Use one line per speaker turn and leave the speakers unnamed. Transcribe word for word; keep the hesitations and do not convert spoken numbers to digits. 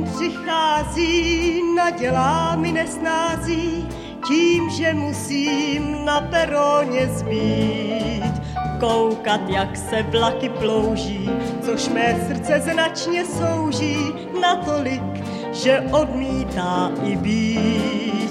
přichází, nadělá mi nesnází, tím, že musím na peroně zbýt. Koukat, jak se vlaky plouží, což mé srdce značně souží, natolik, že odmítá i být.